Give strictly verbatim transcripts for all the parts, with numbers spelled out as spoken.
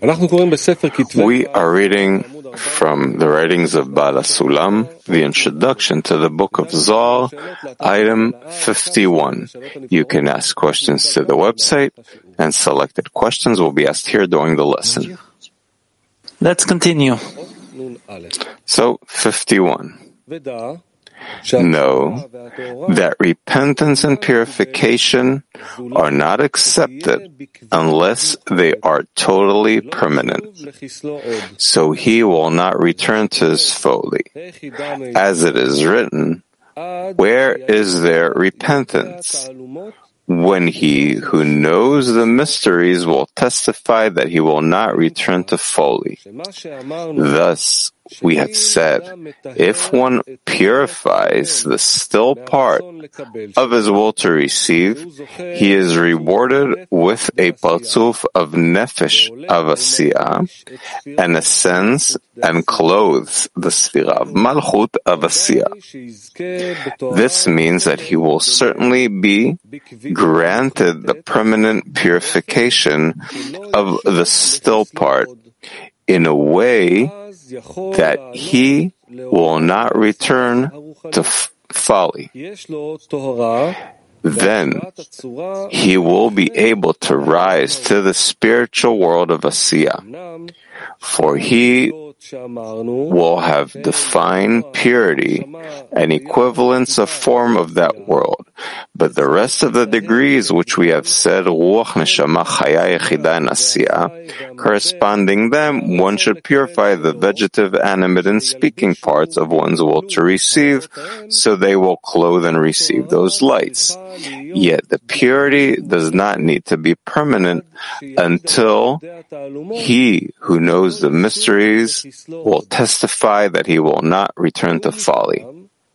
We are reading from the writings of Baal HaSulam, the introduction to the book of Zohar, item fifty-one. You can ask questions to the website, and selected questions will be asked here during the lesson. Let's continue. So, fifty-one. Know that repentance and purification are not accepted unless they are totally permanent. So he will not return to his folly. As it is written, where is there repentance? When he who knows the mysteries will testify that he will not return to folly. Thus, we have said, if one purifies the still part of his will to receive, he is rewarded with a parzuf of nefesh avasiyah, and ascends and clothes the sfira of malchut avasiyah. This means that he will certainly be granted the permanent purification of the still part in a way that he will not return to f- folly. Then he will be able to rise to the spiritual world of Asiyah, for he will have defined purity and equivalence of form of that world. But the rest of the degrees which we have said, Ruach, Neshama, Chaya, Yechida, and Asiyah, corresponding them, one should purify the vegetative, animate, and speaking parts of one's will to receive, so they will clothe and receive those lights. Yet the purity does not need to be permanent until he who knows the mysteries will testify that he will not return to folly.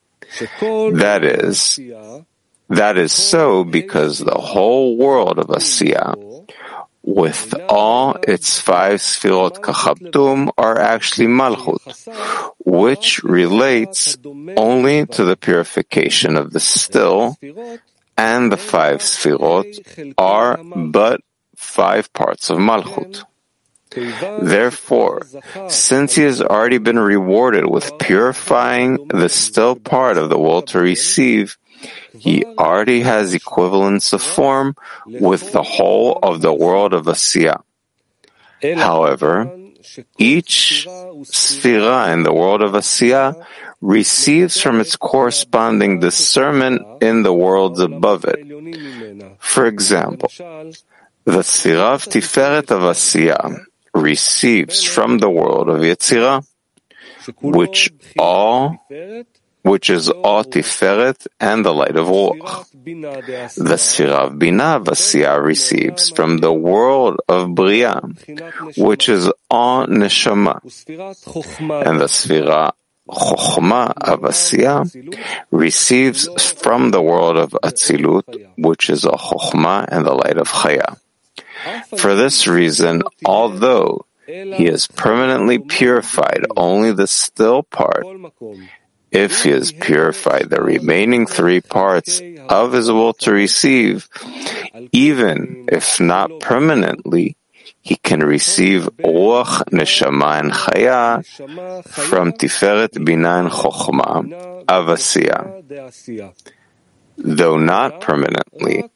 That is, that is so because the whole world of Asiyah, with all its five sfirot kachabtum, are actually malchut, which relates only to the purification of the still, and the five sfirot are but five parts of malchut. Therefore, since he has already been rewarded with purifying the still part of the will to receive, he already has equivalence of form with the whole of the world of Asiyah. However, each sfira in the world of Asiyah receives from its corresponding discernment in the worlds above it. For example, the sfira of Tiferet of Asiyah receives from the world of Yetzirah, which all which is all Tiferet and the light of Ruach. The Sfira of Binah of Asiyah receives from the world of Bria, which is all Neshama. And the Sfira Chochma of Asiyah receives from the world of Atzilut, which is a Chochma and the light of Chaya. For this reason, although he has permanently purified only the still part, if he has purified the remaining three parts of his will to receive, even if not permanently, he can receive Ruach, Neshama, and Chaya from Tiferet, Binah, and Chochma of Asiyah, though not permanently,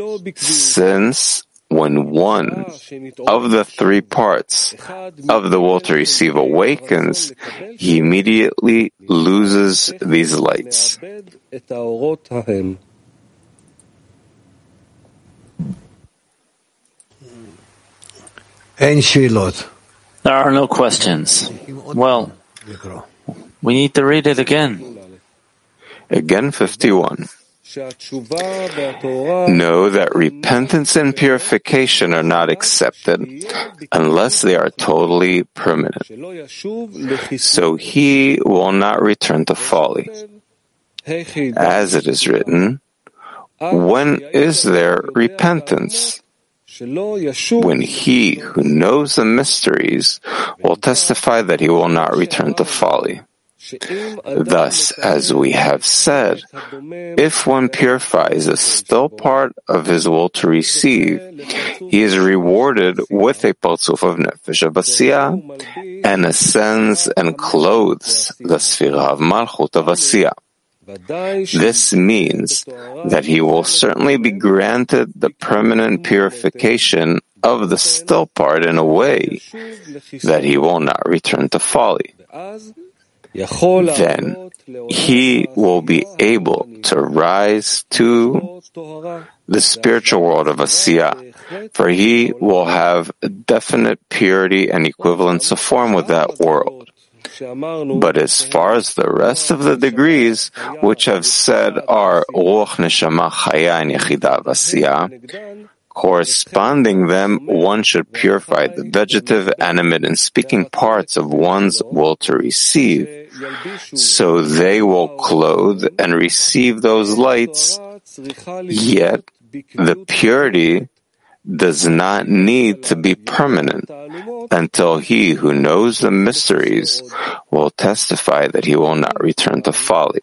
since when one of the three parts of the will to receive awakens, he immediately loses these lights. There are no questions. Well, we need to read it again. Again, fifty-one. Know that repentance and purification are not accepted unless they are totally permanent. So he will not return to folly. As it is written, when is there repentance? When he who knows the mysteries will testify that he will not return to folly. Thus, as we have said, if one purifies a still part of his will to receive, he is rewarded with a Partzuf of Nefesh of Asiyah and ascends and clothes the Sfira of Malchut of Asiyah. This means that he will certainly be granted the permanent purification of the still part in a way that he will not return to folly. Then he will be able to rise to the spiritual world of Asiyah, for he will have definite purity and equivalence of form with that world. But as far as the rest of the degrees, which have said are Ruach, Neshama, Chaya, and Yechidah of Asiyah, corresponding them, one should purify the vegetative, animate, and speaking parts of one's will to receive, so they will clothe and receive those lights, yet the purity does not need to be permanent until he who knows the mysteries will testify that he will not return to folly.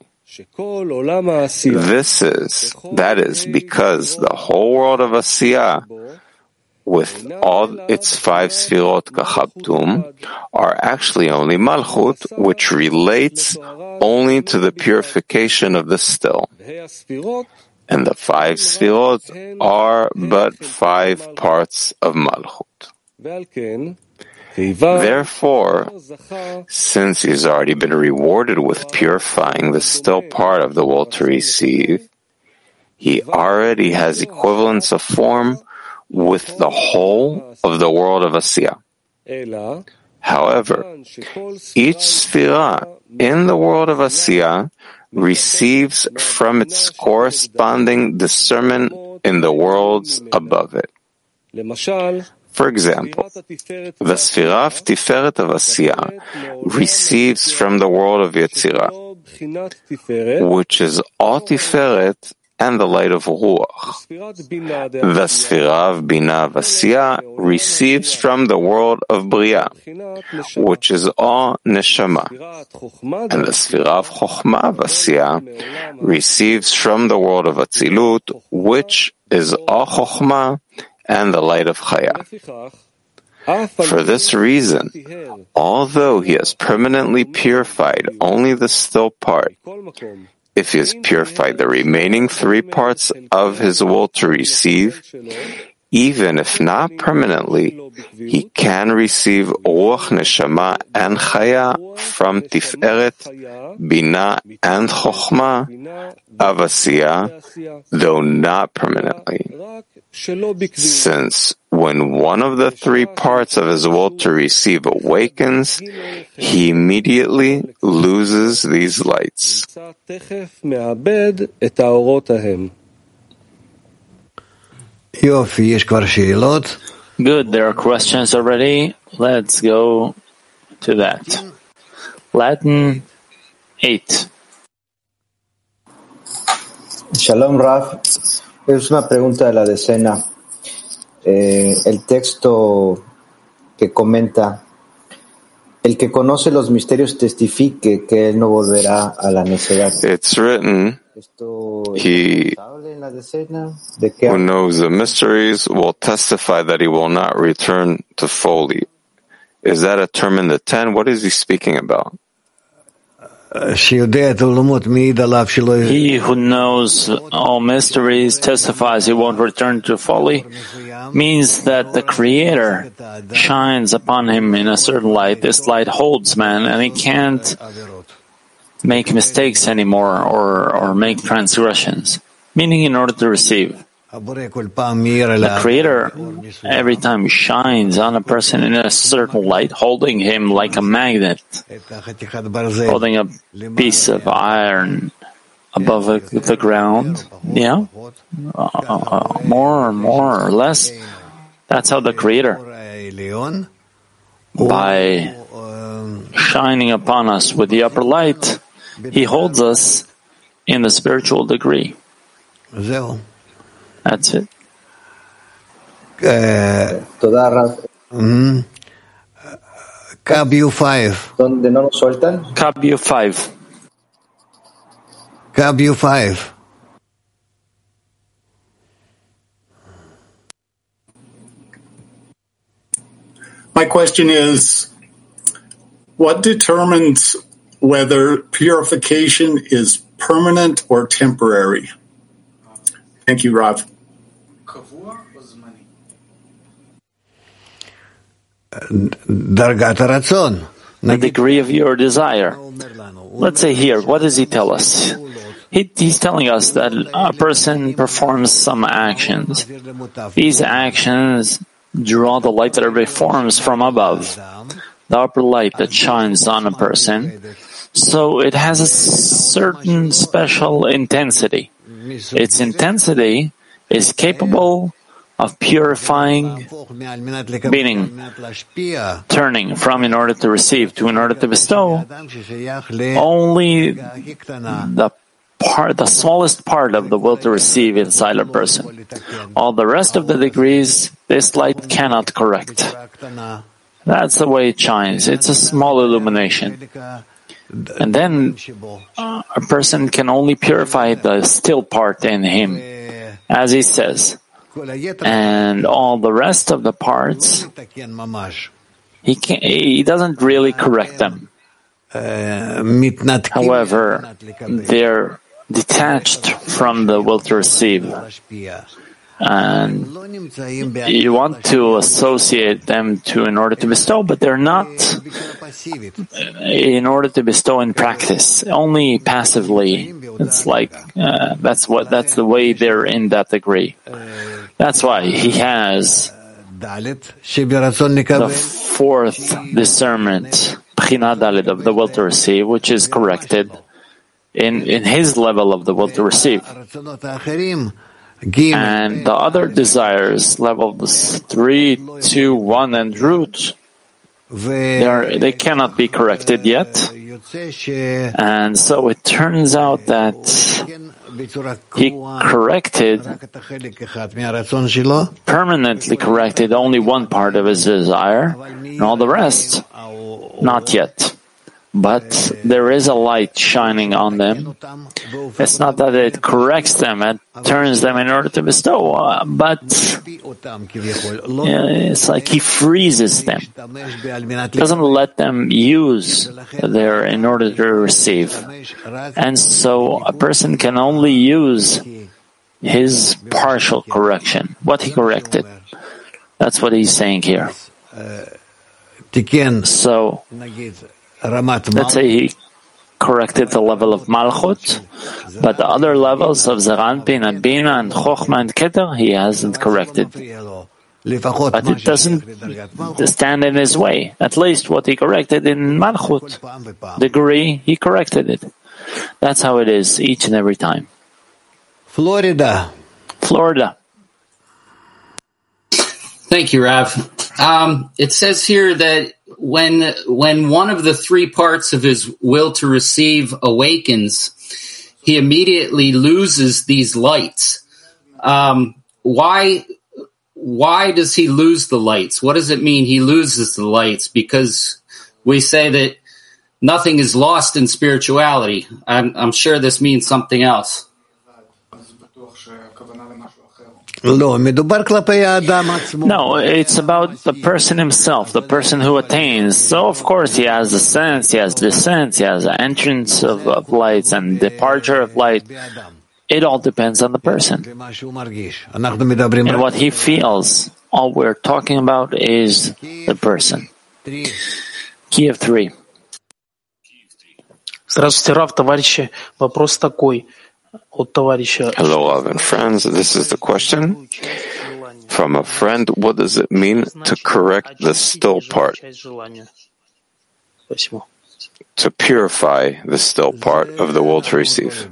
This is, that is, because the whole world of Asiyah, with all its five Sfirot Kachabtum, are actually only Malchut, which relates only to the purification of the still. And the five Sfirot are but five parts of Malchut. Therefore, since he's already been rewarded with purifying the still part of the will to receive, he already has equivalence of form with the whole of the world of Asiyah. However, each Sfira in the world of Asiyah receives from its corresponding discernment in the worlds above it. For example, the Sfira of Tiferet of Asiyah receives from the world of Yetzirah, which is all Tiferet and the light of Ruach. The Sfira of Bina of Asiyah receives from the world of Bria, which is all Neshama. And the Sfira of Chochmah of Asiyah receives from the world of Atzilut, which is all Chochmah and the light of Chaya. For this reason, although he has permanently purified only the still part, if he has purified the remaining three parts of his will to receive, even if not permanently, he can receive Ruach, Neshama, and Chaya from Tiferet, Bina, and Chochmah of Asiyah, though not permanently. Since when one of the three parts of his will to receive awakens, he immediately loses these lights. Good, there are questions already. Let's go to that. Latin eight. Shalom Rav, es una pregunta de la decena. Eh, el texto que comenta, el que conoce los misterios testifique que él no volverá a la necedad. It's written, he who knows the mysteries will testify that he will not return to folly. Is that a term in the ten? What is he speaking about? He who knows all mysteries testifies he won't return to folly, means that the Creator shines upon him in a certain light. This light holds man, and he can't make mistakes anymore or, or make transgressions, meaning in order to receive. The Creator every time shines on a person in a certain light, holding him like a magnet, holding a piece of iron above the ground, yeah, uh, more and more or less. That's how the Creator, by shining upon us with the upper light, he holds us in the spiritual degree. That's it. Cab U five. ¿Donde no nos sueltan? Cab U five. Cab U five. My question is, what determines whether purification is permanent or temporary? Thank you, Rav. The degree of your desire. Let's say here, what does he tell us? He, he's telling us that a person performs some actions. These actions draw the light that everybody forms from above, the upper light that shines on a person. So it has a certain special intensity. Its intensity is capable of purifying, meaning turning from in order to receive to in order to bestow, only the part, the smallest part of the will to receive inside a person. All the rest of the degrees, this light cannot correct. That's the way it shines. It's a small illumination. And then uh, a person can only purify the still part in him, as he says. And all the rest of the parts, he can, he doesn't really correct them. However, they're detached from the will to receive. And you want to associate them to in order to bestow, but they're not in order to bestow in practice, only passively. It's like, uh, that's what, that's the way they're in that degree. That's why he has the fourth discernment, Bechina Dalet, of the will to receive, which is corrected in, in his level of the will to receive. And the other desires, levels three, two, one, and root, they are, they cannot be corrected yet. And so it turns out that he corrected, permanently corrected only one part of his desire, and all the rest, not yet. But there is a light shining on them. It's not that it corrects them, it turns them in order to bestow, uh, but yeah, it's like he freezes them, doesn't let them use their in order to receive. And so a person can only use his partial correction, what he corrected. That's what he's saying here. So, let's say he corrected the level of Malchut, but the other levels of Zeranpin and Bina and Chochma and Keter, he hasn't corrected. But it doesn't stand in his way. At least what he corrected in Malchut degree, he corrected it. That's how it is each and every time. Florida. Florida. Thank you, Rav. Um, it says here that when when one of the three parts of his will to receive awakens, he immediately loses these lights. Um, why why does he lose the lights? What does it mean he loses the lights? Because we say that nothing is lost in spirituality. I'm, I'm sure this means something else. No, it's about the person himself, the person who attains. So, of course, he has ascents, he has descents, he has entrance of, of lights and departure of light. It all depends on the person and what he feels. All we're talking about is the person. Kiev three. Здравствуйте, Рав, товарищи. Вопрос такой. Hello, love and friends. This is the question from a friend. What does it mean to correct the still part? To purify the still part of the will to receive.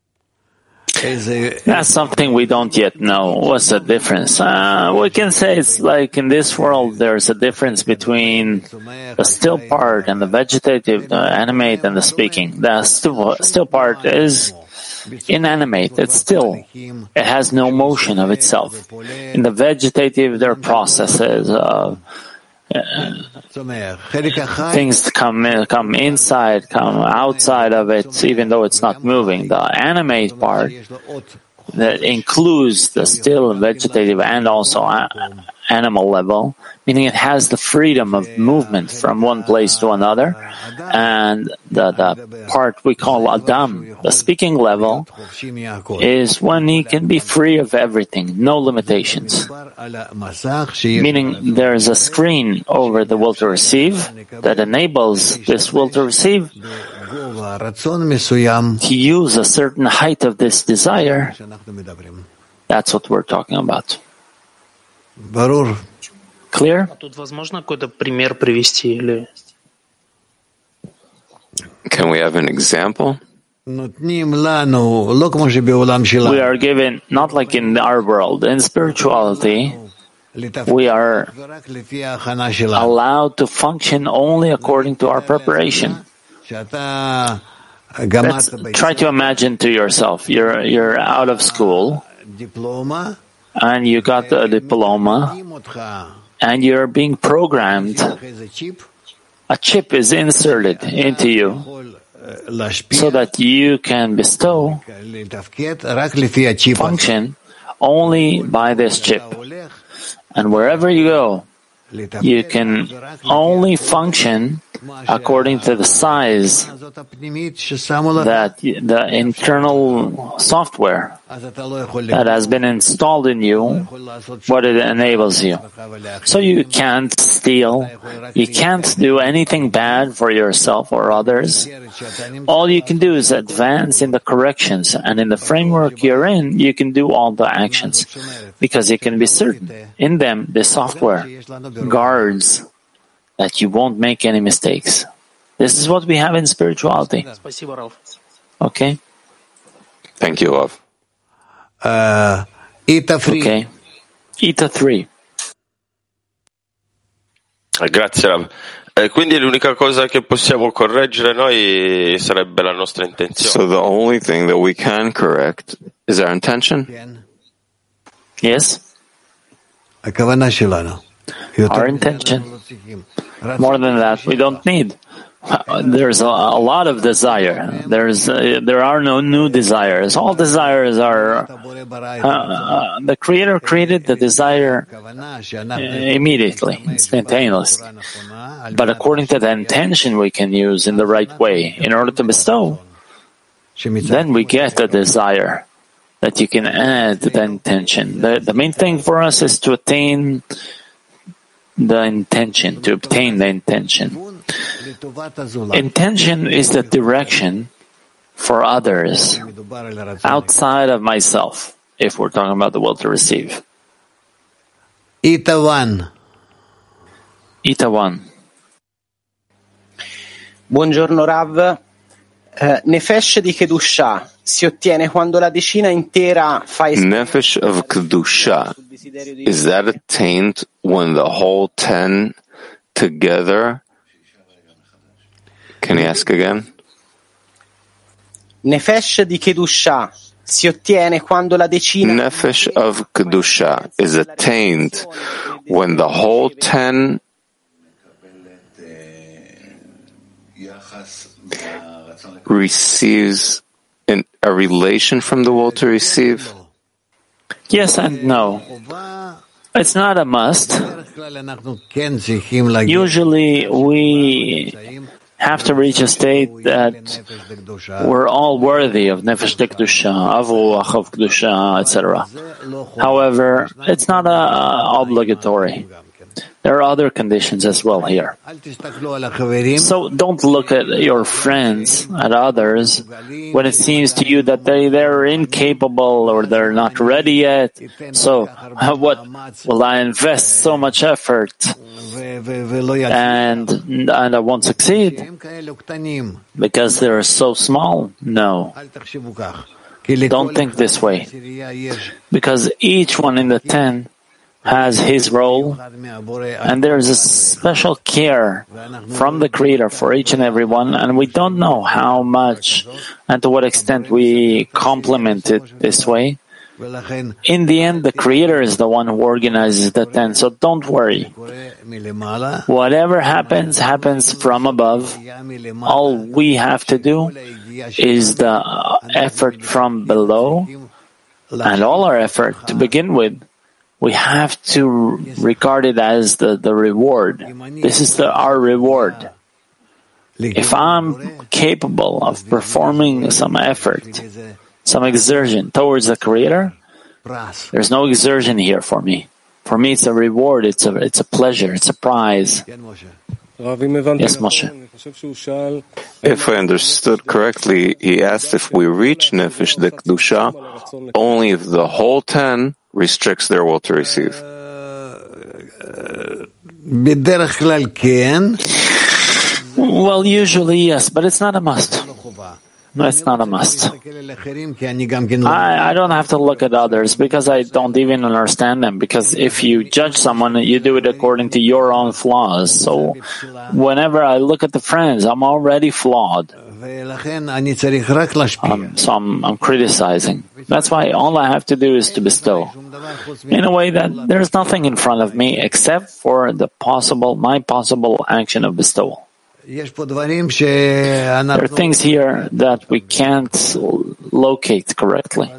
That's something we don't yet know. What's the difference? Uh, we can say it's like in this world there's a difference between the still part and the vegetative, the animate and the speaking. The still, still part is inanimate, it's still. It has no motion of itself. In the vegetative, there are processes of Uh, things come in, come inside, come outside of it, even though it's not moving. The animate part that includes the still vegetative and also a- animal level, meaning it has the freedom of movement from one place to another, and the, the part we call Adam, the speaking level, is when he can be free of everything, no limitations. Meaning there's a screen over the will to receive that enables this will to receive to use a certain height of this desire. That's what we're talking about. Clear? Тут возможно какой-то пример привести или? Can we have an example? We are given, not like in our world, in spirituality, we are allowed to function only according to our preparation. Let's try to imagine to yourself, you're, you're out of school, and you got a diploma, and you're being programmed. A chip is inserted into you so that you can bestow, function only by this chip. And wherever you go, you can only function according to the size that the internal software that has been installed in you, what it enables you. So you can't steal, you can't do anything bad for yourself or others. All you can do is advance in the corrections, and in the framework you're in, you can do all the actions, because you can be certain in them the software guards that you won't make any mistakes. This is what we have in spirituality. Okay? Thank you, Rav. Uh, Ita three. Okay. Ita three. Grazie, Rav. Eh, quindi l'unica cosa che possiamo correggere noi sarebbe la nostra intenzione. So the only thing that we can correct is our intention? Yes? Our intention. More than that, we don't need. There's a, a lot of desire. There's uh, there are no new desires. All desires are. Uh, uh, the Creator created the desire uh, immediately, instantaneously. But according to the intention we can use in the right way in order to bestow, then we get the desire that you can add to the intention. The, the main thing for us is to attain the intention, to obtain the intention. Intention is the direction for others outside of myself, if we're talking about the will to receive. Ita one. Ita one. Buongiorno Rav. Uh, Nefesh di Kedusha si ottiene quando la decina intera fa Nefesh of Kedusha, is that attained when the whole ten together? Can you ask again? Nefesh di Kedusha si ottiene quando la decina Nefesh of Kedusha is attained when the whole ten receives an, a relation from the will to receive? Yes and no. It's not a must. Usually we have to reach a state that we're all worthy of Nefesh de Kedusha, of Ruach of Kedusha, et cetera. However, it's not uh, obligatory. There are other conditions as well here. So don't look at your friends, at others, when it seems to you that they, they're incapable or they're not ready yet. So what, will I invest so much effort and, and I won't succeed because they're so small? No. Don't think this way. Because each one in the ten has his role, and there is a special care from the Creator for each and every one, and we don't know how much and to what extent we complement it this way. In the end, the Creator is the one who organizes the ten, so don't worry. Whatever happens, happens from above. All we have to do is the effort from below, and all our effort to begin with, we have to regard it as the, the reward. This is the, our reward. If I'm capable of performing some effort, some exertion towards the Creator, there's no exertion here for me. For me, it's a reward, it's a, it's a pleasure, it's a prize. Yes, Moshe. If I understood correctly, he asked if we reach Nefesh Dekdusha only if the whole ten restricts their will to receive. Well, usually yes, but it's not a must. No, it's not a must. I, I don't have to look at others because I don't even understand them. Because if you judge someone, you do it according to your own flaws. So whenever I look at the friends, I'm already flawed. Um, so I'm, I'm criticizing. That's why all I have to do is to bestow. In a way that there's nothing in front of me except for the possible, my possible action of bestowal. There are things here that we can't locate correctly.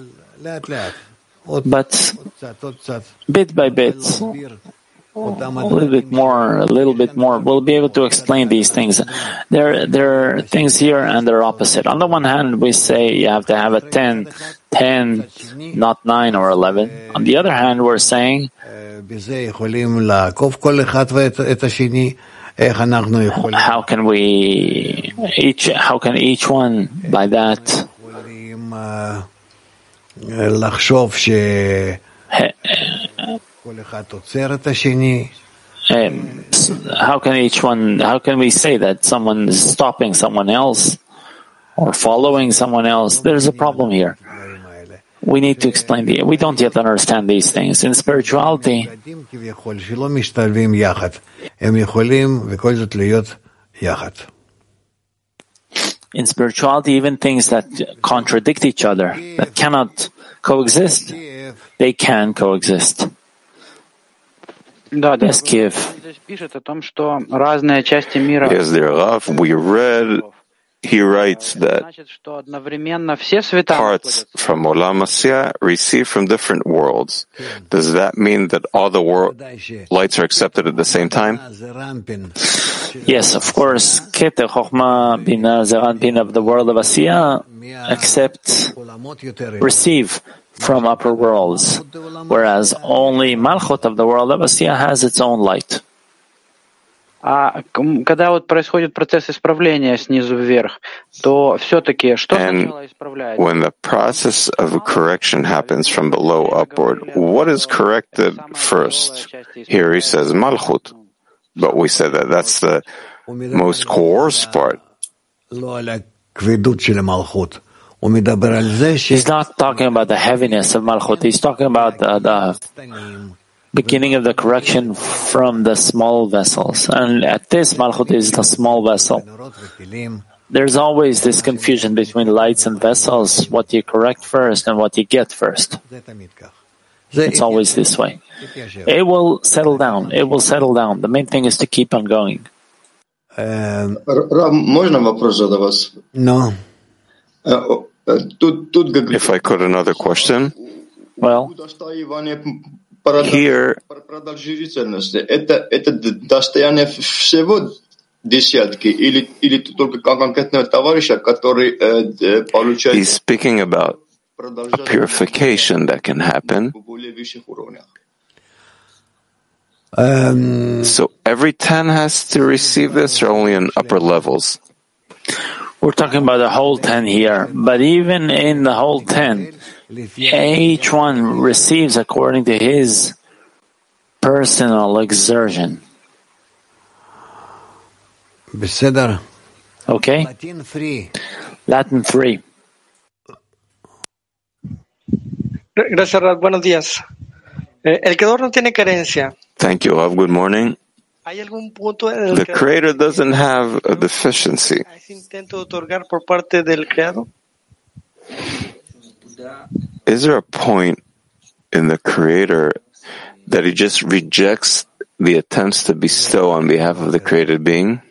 But bit by bit, a little bit more, a little bit more, we'll be able to explain these things. There, there are things here and they're opposite. On the one hand, we say you have to have a ten, ten, not nine or eleven. On the other hand, we're saying how can we each? How can each one by that? Um, how can each one? How can we say that someone is stopping someone else or following someone else? There's a problem here. We need to explain the. We don't yet understand these things in spirituality. In spirituality, even things that contradict each other, that cannot coexist, they can coexist. Yes, Kiev. Yes, dear Rav, we read. He writes that parts from Olam Asiyah receive from different worlds. Does that mean that all the wor- lights are accepted at the same time? Yes, of course. Keter, Chochmah, Bina, Zeran, Pin of the world of Asiyah accept, receive from upper worlds, whereas only Malchut of the world of Asiyah has its own light. А когда вот происходит процесс исправления снизу вверх, то все-таки что сначала исправляется? When the process of correction happens from below upward, what is corrected first? Here he says Malchut, but we said that that's the most coarse part. He's not talking about the heaviness of Malchut. He's talking about uh, the beginning of the correction from the small vessels. And at this, Malchut is the small vessel. There's always this confusion between lights and vessels, what you correct first and what you get first. It's always this way. It will settle down. It will settle down. The main thing is to keep on going. Можно вопрос задавать? No. If I could, another question. Well, here, это, это достояние всего десятки или, или только конкретного товарища, который э, получает... He's speaking about a purification that can happen. Um, so every ten has to receive this, or only in upper levels? We're talking about the whole ten here, but even in the whole ten, each one receives according to his personal exertion. Okay? Latin three. Latin three. Gracias, Rab. Buenos días. El Creador no tiene carencia. Thank you, Rav. Good morning. ¿Hay algún punto en el The Creator doesn't have a deficiency. ¿Hay intento de otorgar por parte del Creador? Is there a point in the Creator that he just rejects the attempts to bestow on behalf of the created being?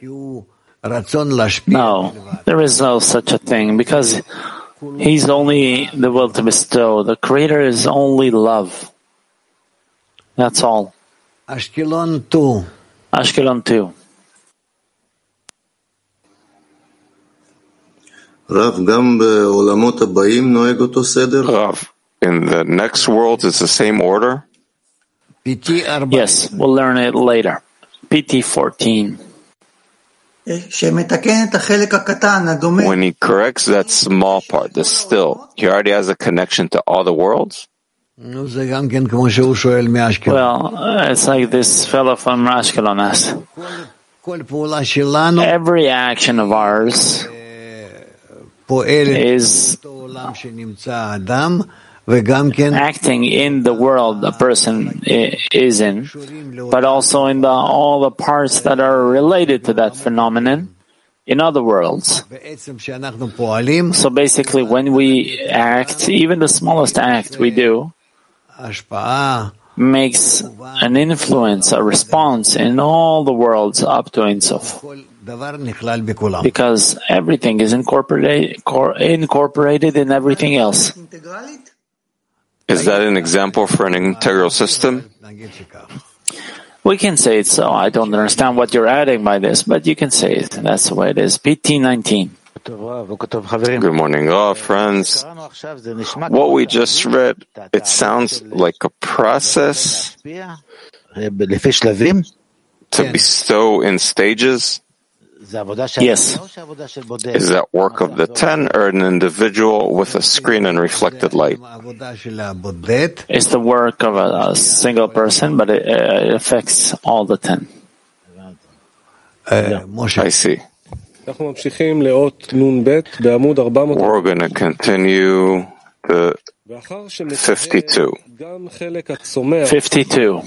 No, there is no such a thing, because he's only the will to bestow. The Creator is only love. That's all. Ashkelon two. Ashkelon two. Rav, in the next world, it's the same order? Yes, we'll learn it later. P T fourteen. When he corrects that small part, the still, he already has a connection to all the worlds? Well, it's like this fellow from Ashkelon asked. Every action of ours is acting in the world a person is in, but also in the, all the parts that are related to that phenomenon in other worlds. So basically, when we act, even the smallest act we do makes an influence, a response in all the worlds up to Ein Sof. Because everything is incorporated, incorporated in everything else. Is that an example for an integral system? We can say it so. I don't understand what you're adding by this, but you can say it. That's the way it is. P T nineteen. Good morning, all friends. What we just read, it sounds like a process to bestow in stages. Yes. Is that work of the ten or an individual with a screen and reflected light? It's the work of a, a single person, but it, uh, it affects all the ten. Uh, I see. We're going to continue to fifty-two. fifty-two.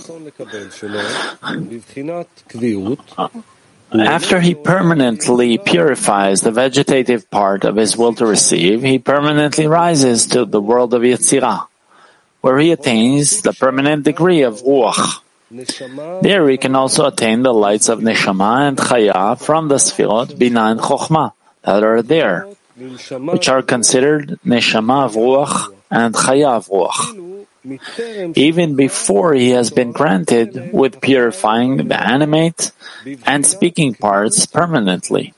After he permanently purifies the vegetative part of his will to receive, he permanently rises to the world of Yetzirah, where he attains the permanent degree of Ruach. There he can also attain the lights of Neshama and Chaya from the Sfirot, Bina and Chochmah that are there, which are considered Neshama of Ruach and Chaya of Ruach, even before he has been granted with purifying the animate and speaking parts permanently,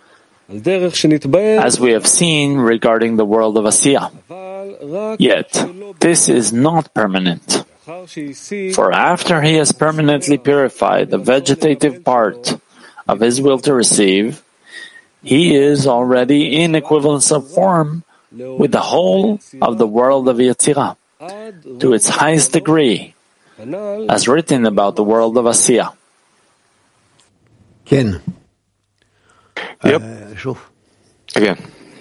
as we have seen regarding the world of Asiya. Yet, this is not permanent. For after he has permanently purified the vegetative part of his will to receive, he is already in equivalence of form with the whole of the world of Yetzirah, to its highest degree, as written about the world of Asiya. Ken. Yep. Again.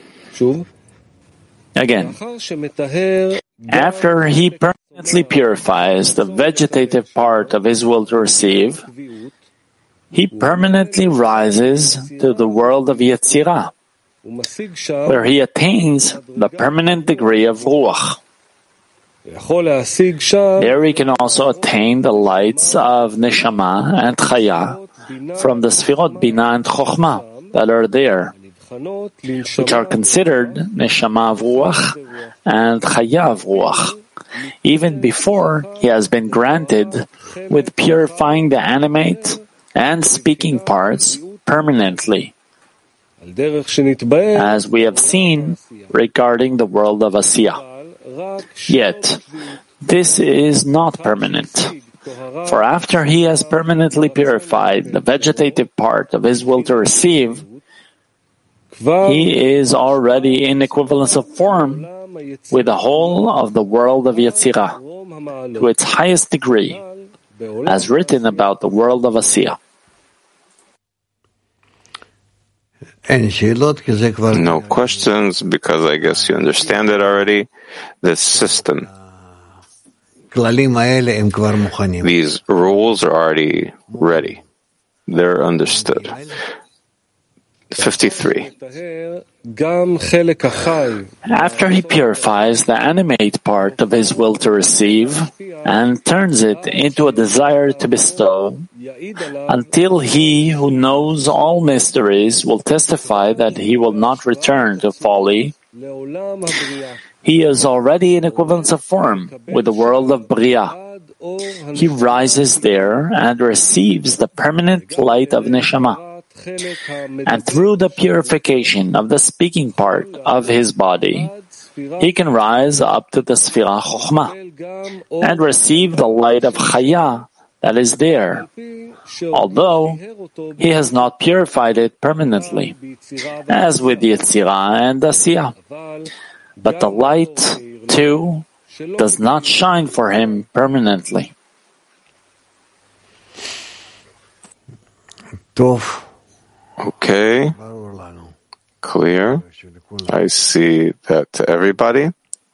Again. After he permanently purifies the vegetative part of his will to receive, he permanently rises to the world of Yetzirah, where he attains the permanent degree of Ruach. There he can also attain the lights of Neshama and Chaya from the Sfirot Bina and Chochmah that are there, which are considered Neshama of Ruach and Chaya of Ruach, even before he has been granted with purifying the animate and speaking parts permanently, as we have seen regarding the world of Asiya. Yet, this is not permanent. For after he has permanently purified the vegetative part of his will to receive, he is already in equivalence of form with the whole of the world of Yetzirah, to its highest degree, as written about the world of Asiya. No questions, because I guess you understand it already. This system, these rules are already ready. They're understood. fifty-three. After he purifies the animate part of his will to receive and turns it into a desire to bestow, until he who knows all mysteries will testify that he will not return to folly, he is already in equivalence of form with the world of Bria. He rises there and receives the permanent light of Neshama. And through the purification of the speaking part of his body, he can rise up to the Sfira Chokhmah and receive the light of Chaya that is there, although he has not purified it permanently, as with Yetzirah and Asiyah. But the light, too, does not shine for him permanently. Okay, clear. I see that to everybody.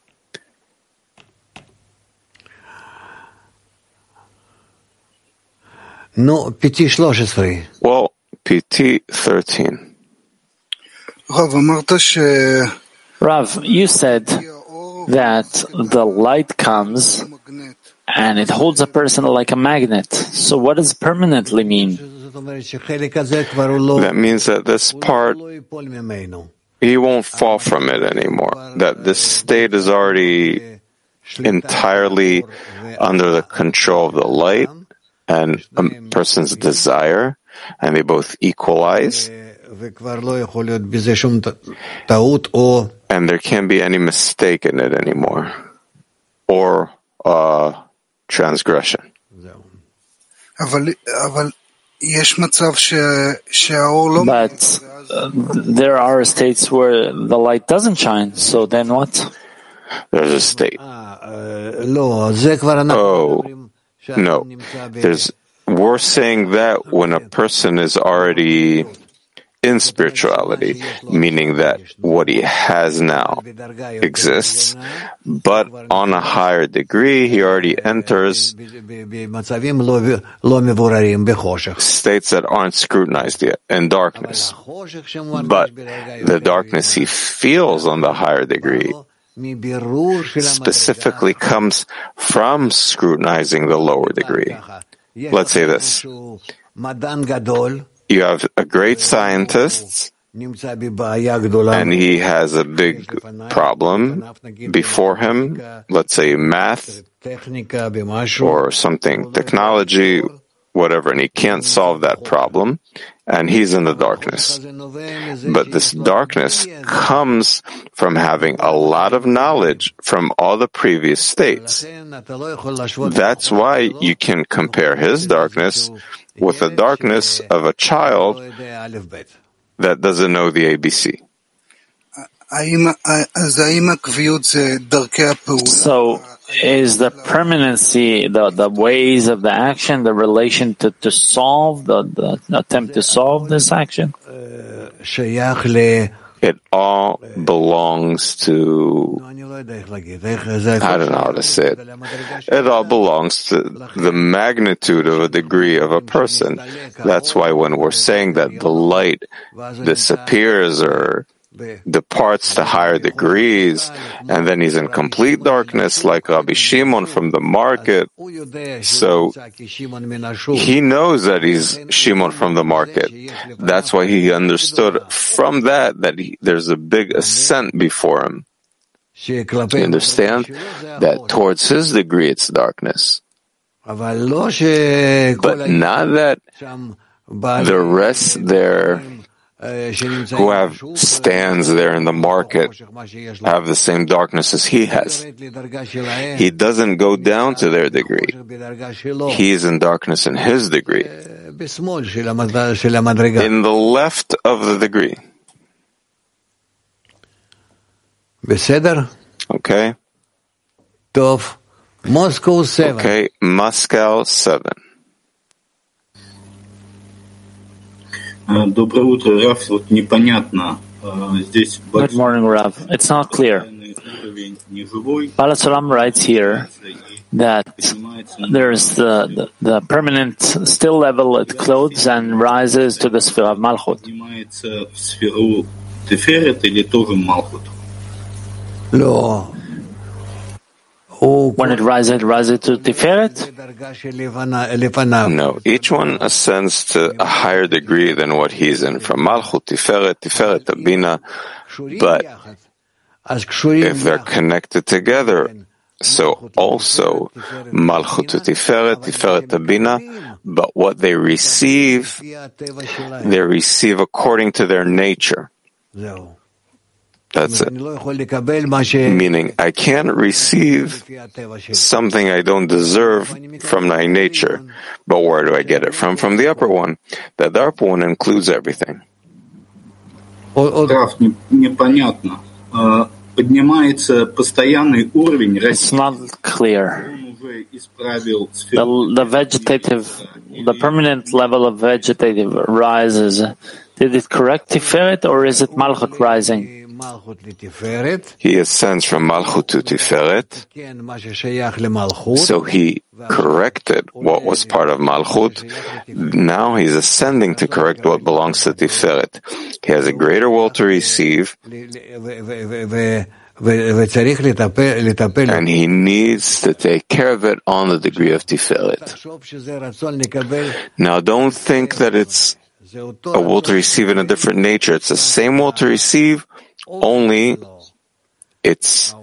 No, P T thirteen. Well, P T thirteen. Rav, you said that the light comes and it holds a person like a magnet. So what does permanently mean? That means that this part, he won't fall from it anymore. That this state is already entirely under the control of the light and a person's desire, and they both equalize. And there can't be any mistake in it anymore, or uh, transgression. But uh, there are states where the light doesn't shine, so then what? There's a state. Oh, no. There's, we're saying that when a person is already in spirituality, meaning that what he has now exists, but on a higher degree, he already enters states that aren't scrutinized yet, in darkness. But the darkness he feels on the higher degree specifically comes from scrutinizing the lower degree. Let's say this. You have a great scientist, and he has a big problem before him, let's say math or something, technology, whatever, and he can't solve that problem, and he's in the darkness. But this darkness comes from having a lot of knowledge from all the previous states. That's why you can compare his darkness with the darkness of a child that doesn't know the A B C. So, is the permanency, the, the ways of the action, the relation to, to solve, the, the attempt to solve this action? It all belongs to, I don't know how to say it. It all belongs to the magnitude of a degree of a person. That's why when we're saying that the light disappears or departs to higher degrees, and then he's in complete darkness like Rabbi Shimon from the market. So he knows that he's Shimon from the market. That's why he understood from that that he, there's a big ascent before him. You understand that towards his degree it's darkness. But not that the rest there who have stands there in the market have the same darkness as he has. He doesn't go down to their degree. He is in darkness in his degree. In the left of the degree. Okay. Okay, Moscow seven. Good morning, Rav. It's not clear. Baal Salam writes here that there's the, the, the permanent still level it clothes and rises to the Sfira of Malchut. поднимается в сферу Тиферет или тоже Малхут? When it rises, it rises to Tiferet? No, each one ascends to a higher degree than what he's in, from Malchut, Tiferet, Tiferet, Bina. But if they're connected together, so also Malchut to Tiferet, Tiferet to Bina, but what they receive, they receive according to their nature. That's it. Meaning, I can't receive something I don't deserve from my nature. But where do I get it from? From the upper one. That the upper one includes everything. Непонятно. Поднимается постоянный уровень. It's not clear. The, the vegetative, the permanent level of vegetative rises. Did it correct Tiferet or is it Malchut rising? He ascends from Malchut to Tiferet, so he corrected what was part of Malchut. Now he's ascending to correct what belongs to Tiferet. He has a greater will to receive, and he needs to take care of it on the degree of Tiferet. Now don't think that it's a will to receive in a different nature. It's the same will to receive, only its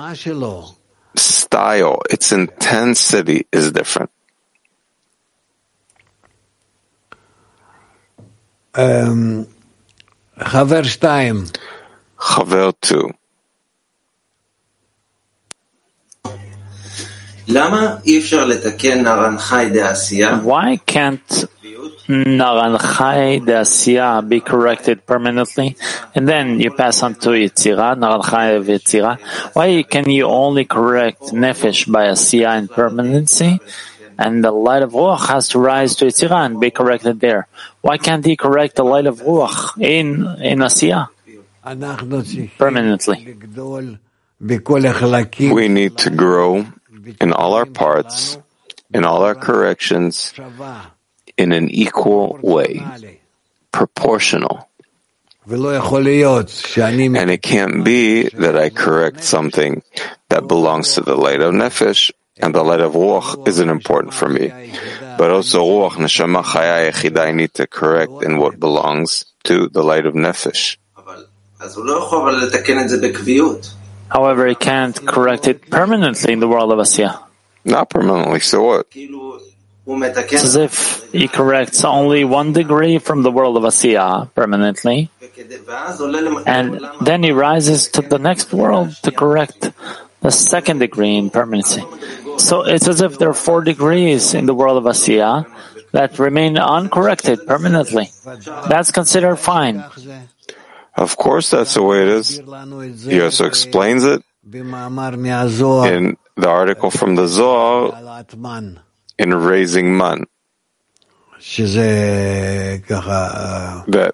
style, its intensity is different. Um, Chaver Shtayim. Chaver two. Why can't Naranchai de Asiya be corrected permanently, and then you pass on to Yetzira, Naranchai of Yetzira? Why can you only correct Nefesh by Asiya in permanency, and the light of Ruach has to rise to Yetzira and be corrected there? Why can't he correct the light of Ruach in in Asiya permanently? We need to grow in all our parts, in all our corrections, in an equal way, proportional. And it can't be that I correct something that belongs to the light of Nefesh, and the light of Ruach isn't important for me. But also Ruach, Neshama, Chaya, Yechida, I need to correct in what belongs to the light of Nefesh. However, he can't correct it permanently in the world of Asiya. Not permanently, so what? It's as if he corrects only one degree from the world of Asiya permanently, and then he rises to the next world to correct the second degree in permanency. So it's as if there are four degrees in the world of Asiya that remain uncorrected permanently. That's considered fine. Of course, that's the way it is. He also explains it in the article from the Zohar in Raising Man. That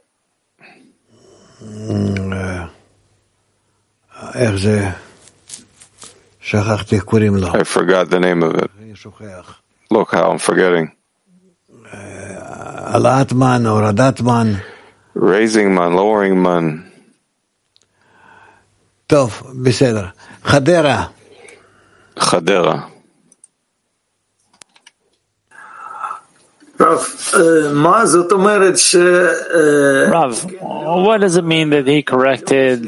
I forgot the name of it. Look how I'm forgetting. Raising man, lowering man. Tov, בסדר. Chadera. Chadera. Rav, what does it mean that he corrected?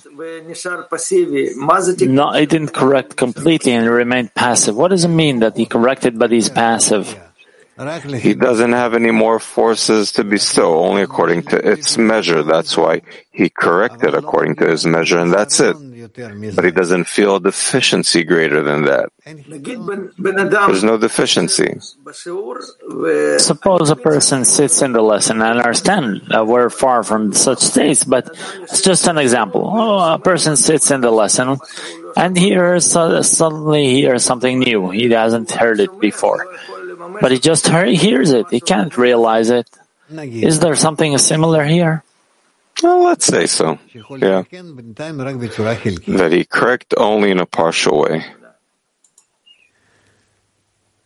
No, he didn't correct completely and remained passive. What does it mean that he corrected but he's passive? He doesn't have any more forces to bestow, only according to its measure. That's why he corrected according to his measure, and that's it. But he doesn't feel a deficiency greater than that. There's no deficiency. Suppose a person sits in the lesson. I understand that we're far from such states, but it's just an example. Oh, a person sits in the lesson and hears, uh, suddenly hears something new. He hasn't heard it before. But he just heard, hears it. He can't realize it. Is there something similar here? Well, let's say so. Yeah. That he correct only in a partial way.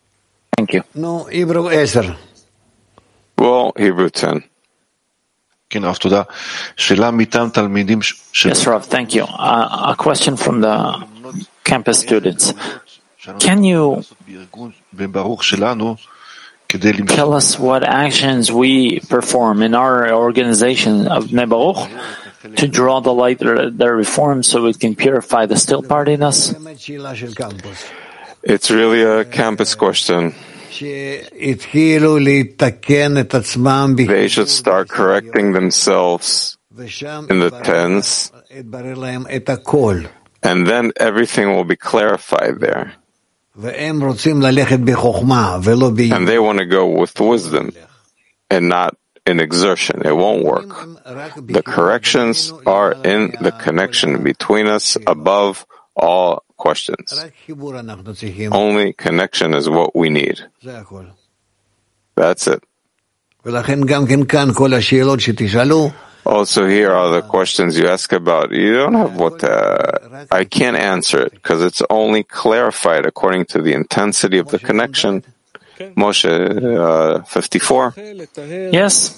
Thank you. No, Hebrew ten. Well, Hebrew ten. Yes, Rav, thank you. Uh, a question from the campus students. Can you tell us what actions we perform in our organization of Bnei Baruch to draw the light that reforms so it can purify the still part in us? It's really a campus question. They should start correcting themselves in the tens, and then everything will be clarified there. And they want to go with wisdom and not in exertion. It won't work. The corrections are in the connection between us above all questions. Only connection is what we need. That's it. Also, here are the questions you ask about. You don't have what, uh, I can't answer it because it's only clarified according to the intensity of the connection. Moshe, uh, fifty-four. Yes.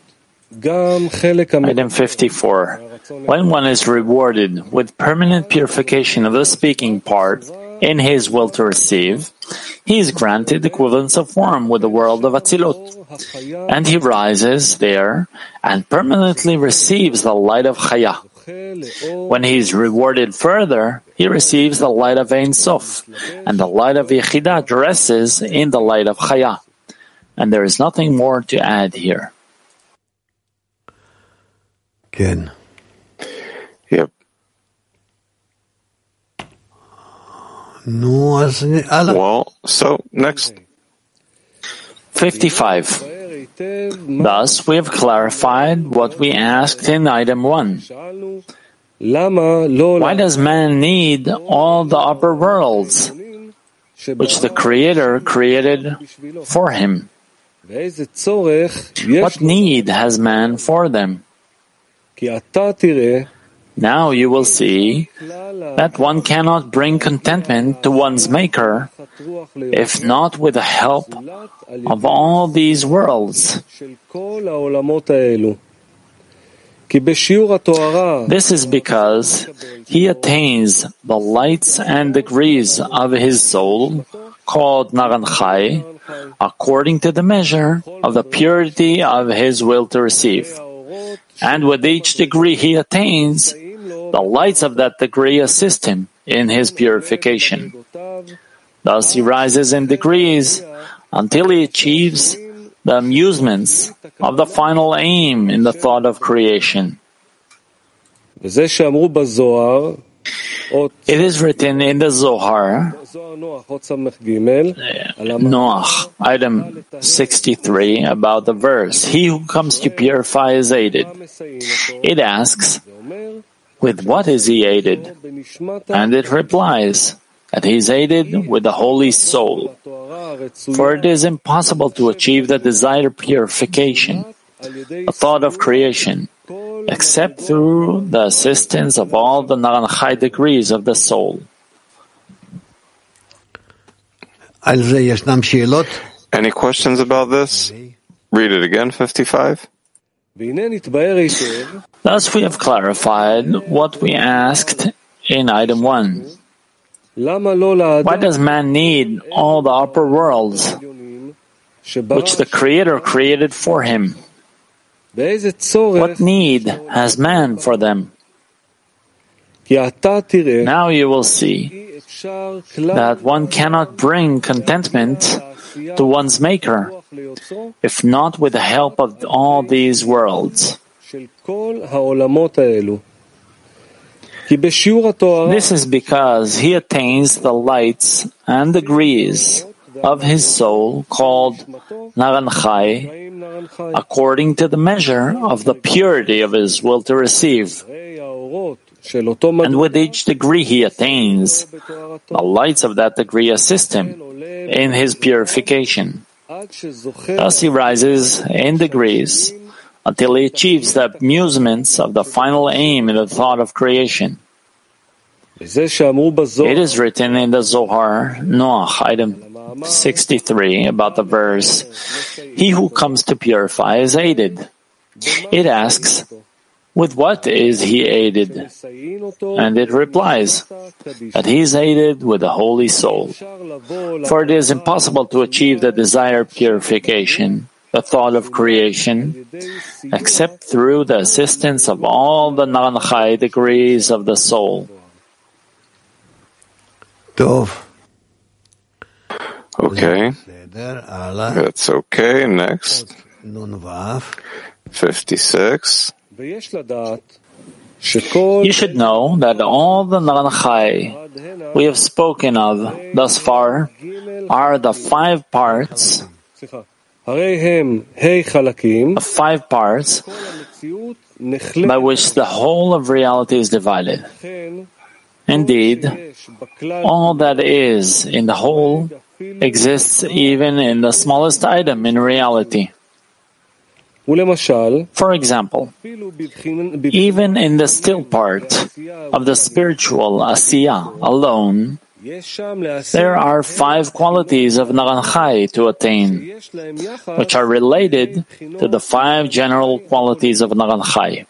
Item fifty-four. When one is rewarded with permanent purification of the speaking part in his will to receive, he is granted equivalence of form with the world of Atzilut, and he rises there and permanently receives the light of Chaya. When he is rewarded further, he receives the light of Ein Sof, and the light of Yechidah dresses in the light of Chaya. And there is nothing more to add here. Ken. Yep. Well, so next. fifty-five. Thus, we have clarified what we asked in item one. Why does man need all the upper worlds, which the Creator created for him? What need has man for them? Now you will see that one cannot bring contentment to one's Maker if not with the help of all these worlds. This is because he attains the lights and degrees of his soul, called Naran Chai, according to the measure of the purity of his will to receive. And with each degree he attains, the lights of that degree assist him in his purification. Thus he rises in degrees until he achieves the amusements of the final aim in the thought of creation. It is written in the Zohar, Noach, item sixty-three, about the verse, "He who comes to purify is aided." It asks, with what is he aided? And it replies that he is aided with the holy soul. For it is impossible to achieve the desired purification, the thought of creation, except through the assistance of all the Naran Chai degrees of the soul. Any questions about this? Read it again, fifty-five. Thus we have clarified what we asked in item one. Why does man need all the upper worlds, which the Creator created for him? What need has man for them? Now you will see that one cannot bring contentment to one's Maker, if not with the help of all these worlds. This is because he attains the lights and degrees of his soul, called Naran Chai, according to the measure of the purity of his will to receive. And with each degree he attains, the lights of that degree assist him in his purification. Thus he rises in degrees until he achieves the amusements of the final aim in the thought of creation. It is written in the Zohar, Noach, item sixty-three, about the verse, "He who comes to purify is aided." It asks, with what is he aided? And it replies that he is aided with the Holy Soul. For it is impossible to achieve the desired purification, the thought of creation, except through the assistance of all the Naranchai degrees of the soul. Okay, that's okay. Next, fifty-six. You should know that all the Naranchai we have spoken of thus far are the five parts of five parts by which the whole of reality is divided. Indeed, all that is in the whole exists even in the smallest item in reality. For example, even in the still part of the spiritual Asiya alone, there are five qualities of Naranchai to attain, which are related to the five general qualities of Naranchai.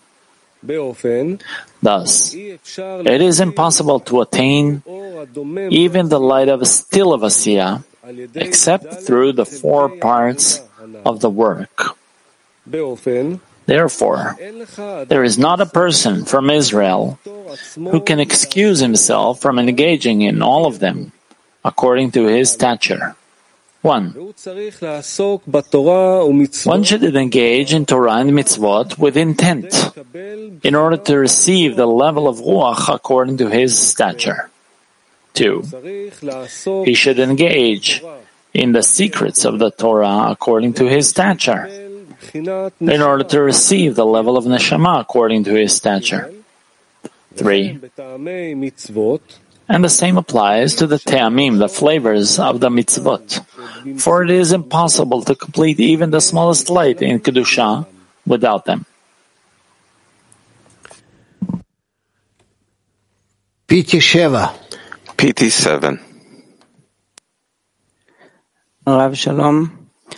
Thus, it is impossible to attain even the light of still of Asiya, except through the four parts of the work. Therefore, there is not a person from Israel who can excuse himself from engaging in all of them, according to his stature. One. One should engage in Torah and mitzvot with intent, in order to receive the level of Ruach according to his stature. Two. He should engage in the secrets of the Torah according to his stature, in order to receive the level of Neshama according to his stature. Three. And the same applies to the te'amim, the flavors of the mitzvot. For it is impossible to complete even the smallest light in Kedusha without them. P T seven. P T seven. Rav Shalom.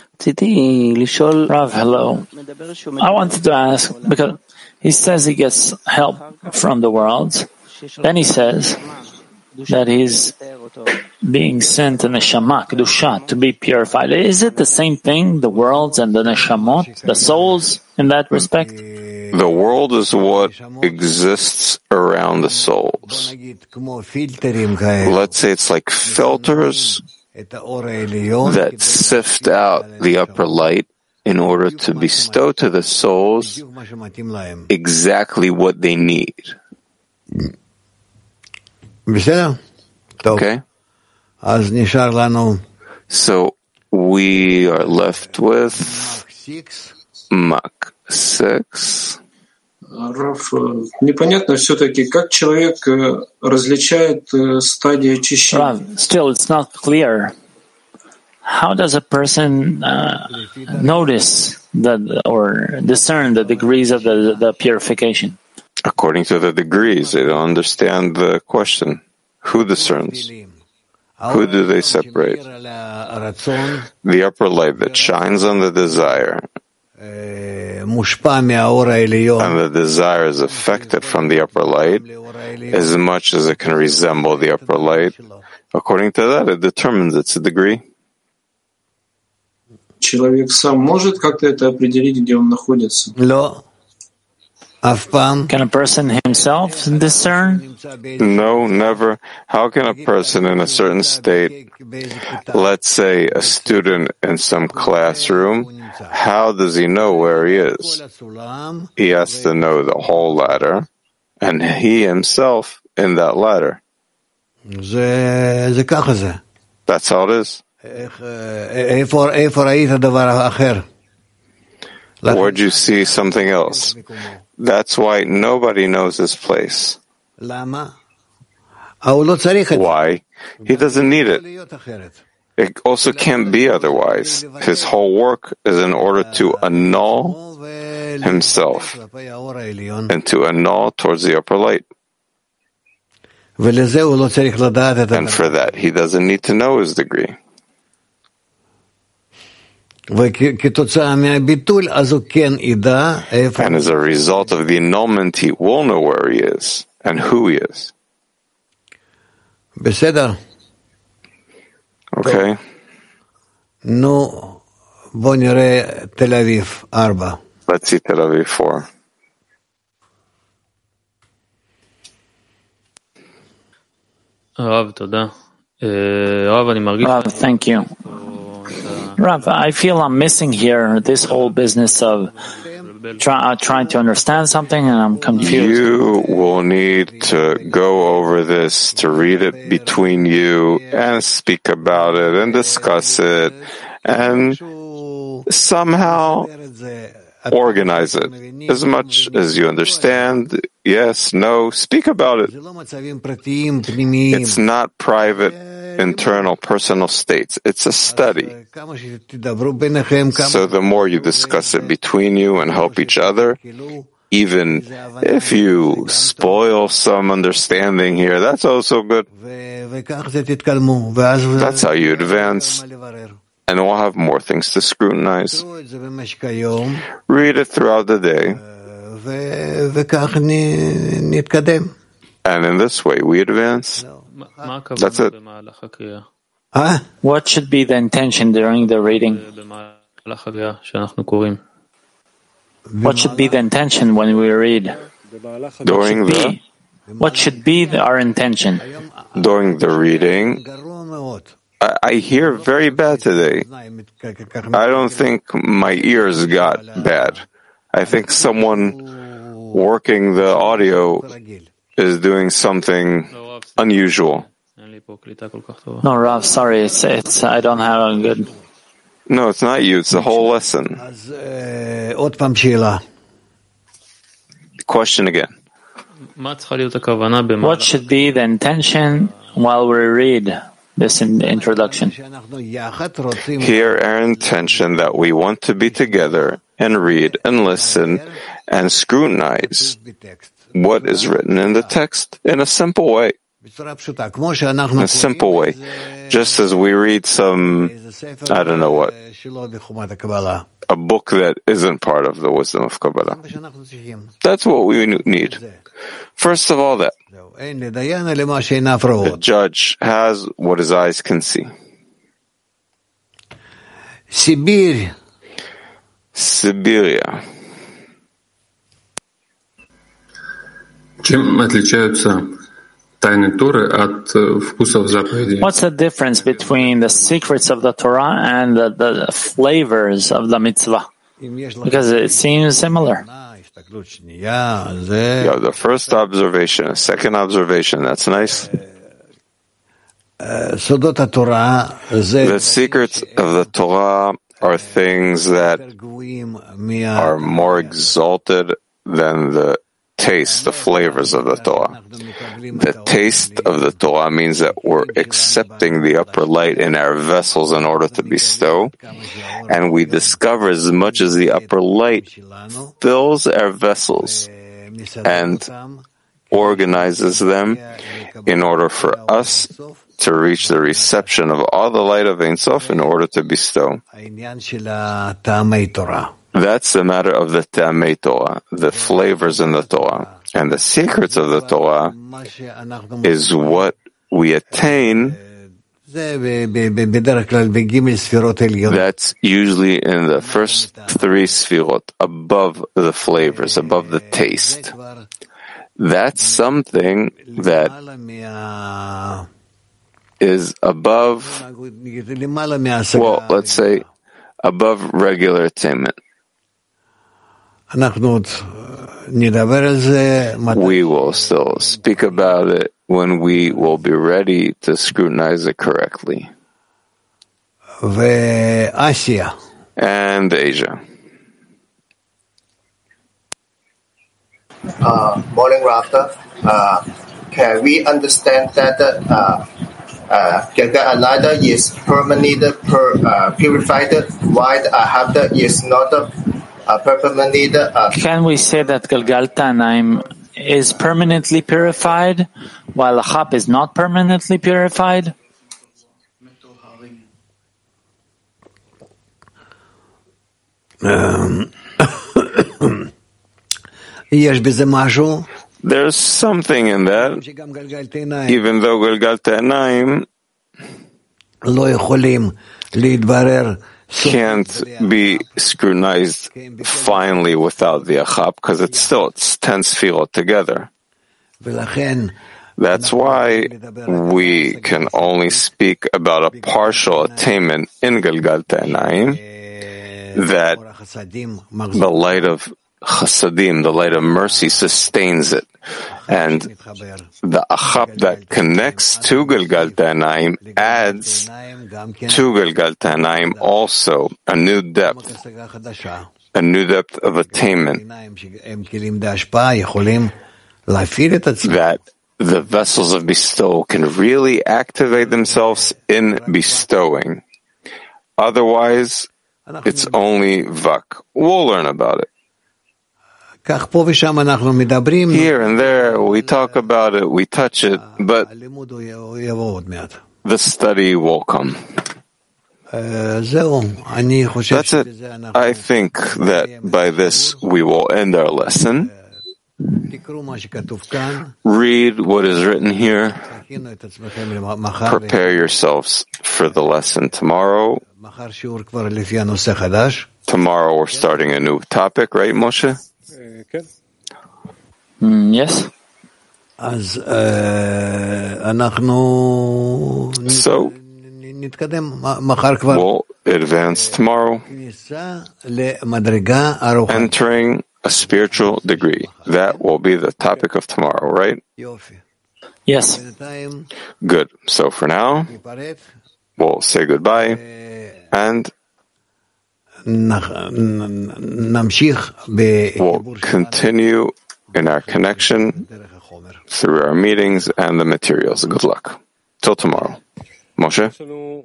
Rav, hello. I wanted to ask, because he says he gets help from the world. Then he says that he's being sent in Neshama, Kedusha, to be purified. Is it the same thing, the worlds and the Neshamot, the souls, in that respect? The world is what exists around the souls. Let's say it's like filters that sift out the upper light in order to bestow to the souls exactly what they need. Okay? So we are left with Mach six. Раф, непонятно все-таки, как человек различает стадии очищения. Rav, still it's not clear. How does a person uh, notice that or discern the degrees of the, the purification? According to the degrees, they don't understand the question. Who discerns? Who do they separate? The upper light that shines on the desire, and the desire is affected from the upper light as much as it can resemble the upper light. According to that, it determines its degree. Человек сам может как-то это определить, где он находится? Can a person himself discern? No, never. How can a person in a certain state, let's say a student in some classroom, how does he know where he is? He has to know the whole ladder, and he himself in that ladder. That's how it is. Where'd you see something else? That's why nobody knows his place. Why? He doesn't need it. It also can't be otherwise. His whole work is in order to annul himself and to annul towards the upper light. And for that, he doesn't need to know his degree. And as a result of the annulment, he will know where he is and who he is. Okay. No, Tel Aviv four. Let's see Tel Aviv four. Rav, toda. Rav, אני מרגיש... Rav, thank you. Rav, I feel I'm missing here this whole business of try, uh, trying to understand something, and I'm confused. You will need to go over this, to read it between you, and speak about it, and discuss it, and somehow organize it. As much as you understand, yes, no, speak about it. It's not private, internal, personal states. It's a study. So the more you discuss it between you and help each other, even if you spoil some understanding here, that's also good. That's how you advance. And we'll have more things to scrutinize. Read it throughout the day. And in this way, we advance. That's it. Huh? What should be the intention during the reading? What should be the intention when we read? During the? What should be the, our intention? During the reading, I, I hear very bad today. I don't think my ears got bad. I think someone working the audio is doing something unusual. No, Rav, sorry, it's, it's, I don't have a good... No, it's not you, it's the whole lesson. Question again. What should be the intention while we read this in introduction? Here, our intention that we want to be together and read and listen and scrutinize what is written in the text in a simple way. In a simple way. Just as we read some, I don't know what, a book that isn't part of the wisdom of Kabbalah. That's what we need. First of all, that the judge has what his eyes can see. Sibir. Siberia. Чем отличаются тайны Торы от вкусов заповедей? What's the difference between the secrets of the Torah and the, the flavors of the mitzvah? Because it seems similar. Yeah, the first observation, a second observation, that's nice. The secrets of the Torah are things that are more exalted than the taste, the flavors of the Torah. The taste of the Torah means that we're accepting the upper light in our vessels in order to bestow, and we discover as much as the upper light fills our vessels and organizes them in order for us to reach the reception of all the light of Ein Sof in order to bestow. That's the matter of the Ta'amei Torah, the flavors in the Torah. And the secrets of the Torah is what we attain. That's usually in the first three sfirot, above the flavors, above the taste. That's something that is above, well, let's say, above regular attainment. We will still speak about it when we will be ready to scrutinize it correctly. And Asia. Uh, morning, Rafta. Uh, can we understand that uh, uh, Gilgal Ananda is permanently per, uh, purified, while Ahabda is not uh, permanently? Uh, Can we say that Gilgal Tanaim is permanently purified, while Ahab is not permanently purified? There's something in that, even though Galgal Te'anayim can't be scrutinized finally without the Achab, because it's still it's ten Sfirot together. That's why we can only speak about a partial attainment in Galgal Te'anayim, that the light of Chasadim, the light of mercy, sustains it. And the Achab that connects to Galgal Te'anayim adds to Galgal Te'anayim also a new depth, a new depth of attainment, that the vessels of bestowal can really activate themselves in bestowing. Otherwise, it's only vak. We'll learn about it. Here and there, we talk about it, we touch it, but the study will come. That's it. I think that by this we will end our lesson. Read what is written here. Prepare yourselves for the lesson tomorrow. Tomorrow we're starting a new topic, right, Moshe? Mm, yes. So, we'll advance tomorrow, entering a spiritual degree. That will be the topic of tomorrow, right? Yes. Good. So for now, we'll say goodbye and we'll continue in our connection through our meetings and the materials. Good luck. Till tomorrow. Moshe?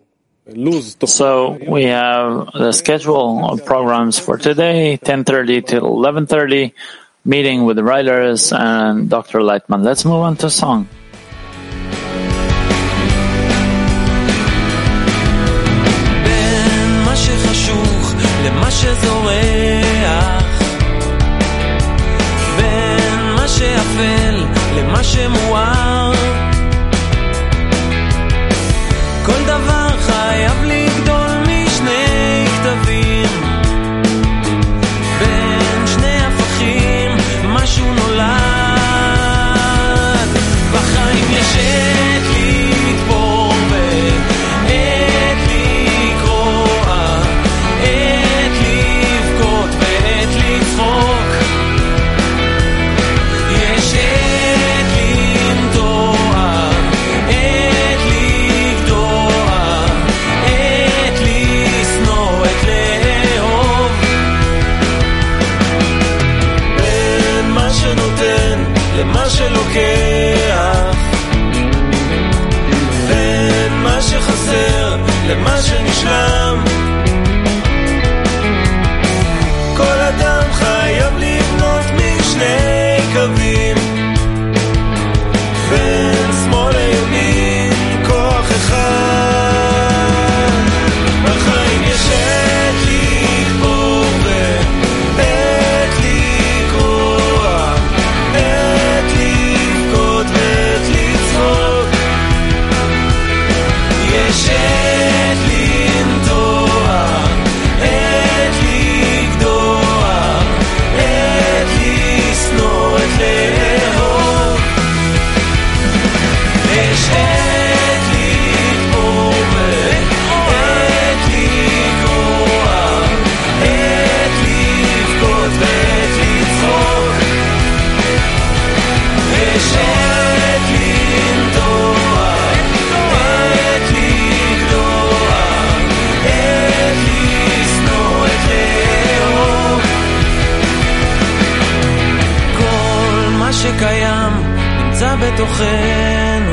So we have the schedule of programs for today, ten thirty till eleven thirty, meeting with the writers and Doctor Lightman. Let's move on to song. כל דבר חייב לגדול משני כתבים, בין שני הפכים משהו נולד. בחיים יש עת לתפור ועת לקרוע, עת לבכות ועת לצחוק. יש עת למתוח, עת למה שלוקח, בין מה שחסר למה שנשלם. כל אדם חייב לבנות משני קווים, בין שמאל לימין כוח אחד. בחיים יש עת לקבור ועת לקרוע, עת לבכות ועת לצחוק. יש עת למתוח, עת לגדוע, עת לשנוא, עת לאהוב. יש עת לתפור ועת לקרוע, עת לבכות ועת לצחוק. יש עת למתוח, עת לגדוע, עת לשנוא, עת לאהוב. כל מה שקיים נמצא בתוכנו,